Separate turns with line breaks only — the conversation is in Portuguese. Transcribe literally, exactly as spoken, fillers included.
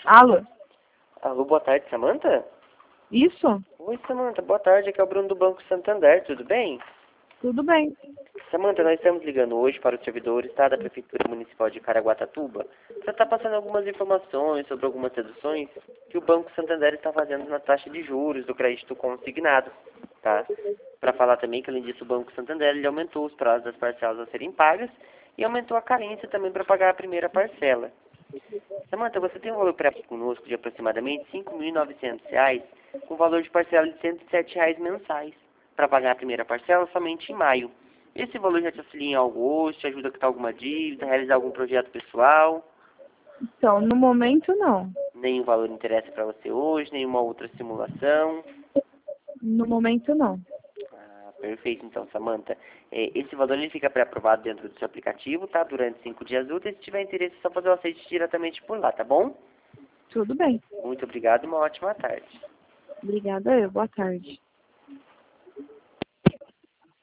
Alô?
Alô, boa tarde, Samanta?
Isso?
Oi, Samanta, boa tarde. Aqui é o Bruno do Banco Santander, tudo bem?
Tudo bem.
Samanta, nós estamos ligando hoje para os servidores, tá, da Prefeitura Municipal de Caraguatatuba para estar passando algumas informações sobre algumas reduções que o Banco Santander está fazendo na taxa de juros do crédito consignado, tá? Para falar também que, além disso, o Banco Santander ele aumentou os prazos das parcelas a serem pagas e aumentou a carência também para pagar a primeira parcela. Samanta, você tem um valor pré conosco de aproximadamente cinco mil e novecentos reais, com valor de parcela de cento e sete reais mensais, para pagar a primeira parcela somente em maio. Esse valor já te auxilia em algo hoje, te ajuda a quitar alguma dívida, realizar algum projeto pessoal?
Então, no momento não.
Nenhum valor interessa para você hoje, nenhuma outra simulação?
No momento não.
Ah, perfeito então, Samanta. É, esse valor ele fica pré-aprovado dentro do seu aplicativo, tá? Durante cinco dias úteis. Se tiver interesse, é só fazer o aceite diretamente por lá, tá bom?
Tudo bem.
Muito obrigado e uma ótima tarde.
Obrigada eu. Boa tarde.